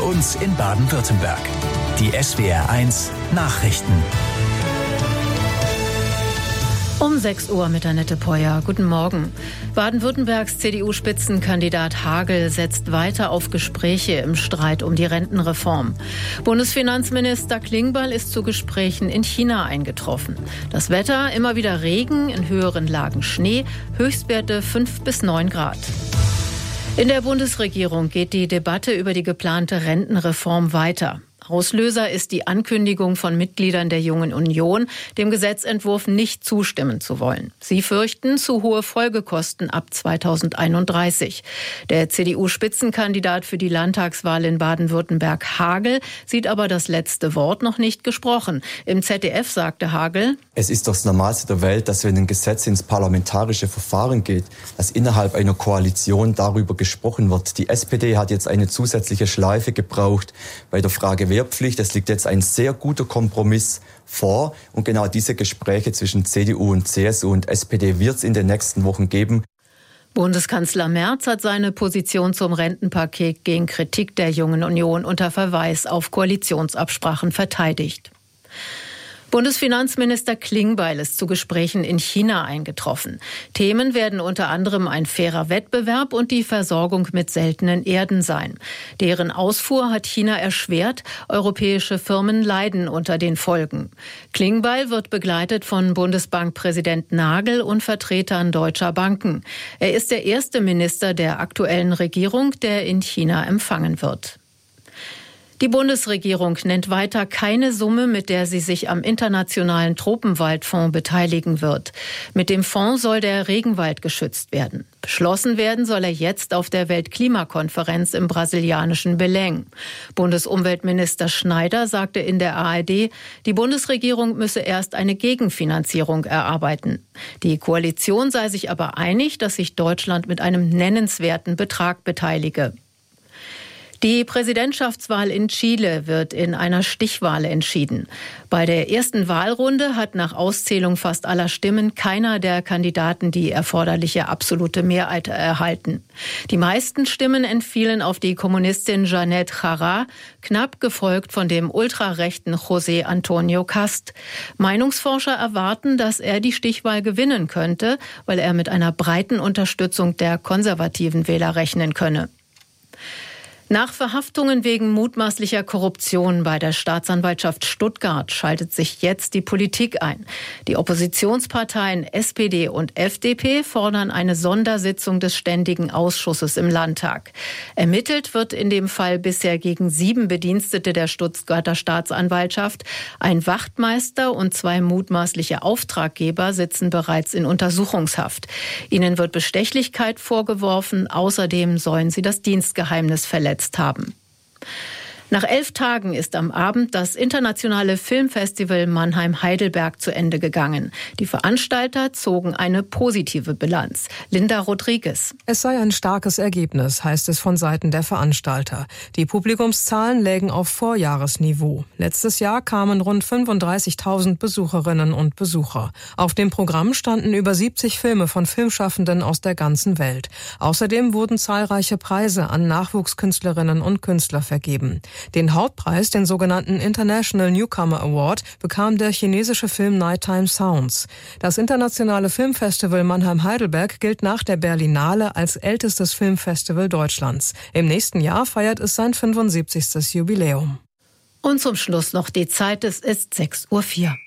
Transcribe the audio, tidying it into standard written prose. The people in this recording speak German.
uns in Baden-Württemberg. Die SWR1 Nachrichten. Um 6 Uhr mit Annette Peuer. Guten Morgen. Baden-Württembergs CDU-Spitzenkandidat Hagel setzt weiter auf Gespräche im Streit um die Rentenreform. Bundesfinanzminister Klingbeil ist zu Gesprächen in China eingetroffen. Das Wetter, immer wieder Regen, in höheren Lagen Schnee, Höchstwerte 5 bis 9 Grad. In der Bundesregierung geht die Debatte über die geplante Rentenreform weiter. Auslöser ist die Ankündigung von Mitgliedern der Jungen Union, dem Gesetzentwurf nicht zustimmen zu wollen. Sie fürchten zu hohe Folgekosten ab 2031. Der CDU-Spitzenkandidat für die Landtagswahl in Baden-Württemberg, Hagel, sieht aber das letzte Wort noch nicht gesprochen. Im ZDF sagte Hagel: Es ist doch das Normalste der Welt, dass wenn ein Gesetz ins parlamentarische Verfahren geht, dass innerhalb einer Koalition darüber gesprochen wird. Die SPD hat jetzt eine zusätzliche Schleife gebraucht bei der Frage Wehrpflicht. Es liegt jetzt ein sehr guter Kompromiss vor. Und genau diese Gespräche zwischen CDU und CSU und SPD wird es in den nächsten Wochen geben. Bundeskanzler Merz hat seine Position zum Rentenpaket gegen Kritik der Jungen Union unter Verweis auf Koalitionsabsprachen verteidigt. Bundesfinanzminister Klingbeil ist zu Gesprächen in China eingetroffen. Themen werden unter anderem ein fairer Wettbewerb und die Versorgung mit seltenen Erden sein. Deren Ausfuhr hat China erschwert. Europäische Firmen leiden unter den Folgen. Klingbeil wird begleitet von Bundesbankpräsident Nagel und Vertretern deutscher Banken. Er ist der erste Minister der aktuellen Regierung, der in China empfangen wird. Die Bundesregierung nennt weiter keine Summe, mit der sie sich am Internationalen Tropenwaldfonds beteiligen wird. Mit dem Fonds soll der Regenwald geschützt werden. Beschlossen werden soll er jetzt auf der Weltklimakonferenz im brasilianischen Belém. Bundesumweltminister Schneider sagte in der ARD, die Bundesregierung müsse erst eine Gegenfinanzierung erarbeiten. Die Koalition sei sich aber einig, dass sich Deutschland mit einem nennenswerten Betrag beteilige. Die Präsidentschaftswahl in Chile wird in einer Stichwahl entschieden. Bei der ersten Wahlrunde hat nach Auszählung fast aller Stimmen keiner der Kandidaten die erforderliche absolute Mehrheit erhalten. Die meisten Stimmen entfielen auf die Kommunistin Janet Jara, knapp gefolgt von dem ultrarechten José Antonio Cast. Meinungsforscher erwarten, dass er die Stichwahl gewinnen könnte, weil er mit einer breiten Unterstützung der konservativen Wähler rechnen könne. Nach Verhaftungen wegen mutmaßlicher Korruption bei der Staatsanwaltschaft Stuttgart schaltet sich jetzt die Politik ein. Die Oppositionsparteien SPD und FDP fordern eine Sondersitzung des Ständigen Ausschusses im Landtag. Ermittelt wird in dem Fall bisher gegen 7 Bedienstete der Stuttgarter Staatsanwaltschaft. Ein Wachtmeister und 2 mutmaßliche Auftraggeber sitzen bereits in Untersuchungshaft. Ihnen wird Bestechlichkeit vorgeworfen. Außerdem sollen sie das Dienstgeheimnis verletzt haben. Nach 11 Tagen ist am Abend das internationale Filmfestival Mannheim-Heidelberg zu Ende gegangen. Die Veranstalter zogen eine positive Bilanz. Linda Rodriguez. Es sei ein starkes Ergebnis, heißt es von Seiten der Veranstalter. Die Publikumszahlen lägen auf Vorjahresniveau. Letztes Jahr kamen rund 35.000 Besucherinnen und Besucher. Auf dem Programm standen über 70 Filme von Filmschaffenden aus der ganzen Welt. Außerdem wurden zahlreiche Preise an Nachwuchskünstlerinnen und Künstler vergeben. Den Hauptpreis, den sogenannten International Newcomer Award, bekam der chinesische Film Nighttime Sounds. Das internationale Filmfestival Mannheim-Heidelberg gilt nach der Berlinale als ältestes Filmfestival Deutschlands. Im nächsten Jahr feiert es sein 75. Jubiläum. Und zum Schluss noch die Zeit, es ist 6:04 Uhr.